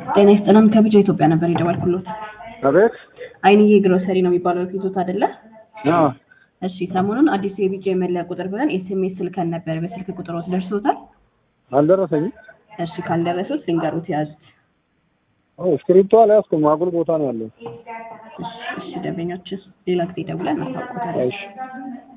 ጤና ይስጥልን ከቢጃ ኢትዮጵያ ነበር የደወልኩሎት። አቤት። አይንዬ ግሮሰሪ ነው የሚባለው ፊቶት አይደለ? አዎ። እሺ ሰሞኑን አዲስ የቢጃ የመለያ ቁጥር ብለን ኤስኤምኤስ ልከን ነበር። በስልክ ቁጥሮት ደርሶታል? አልደረሰኝም። እሺ ካልደረሱት ልንገሩት ያዙት። ስክሪፕቱ አልያዝኩም፣ አጉል ቦታ ነው ያለው። እሺ ደንበኞችስ ሌላ ጊዜ ደውለን እናሳውቆታለን። እሺ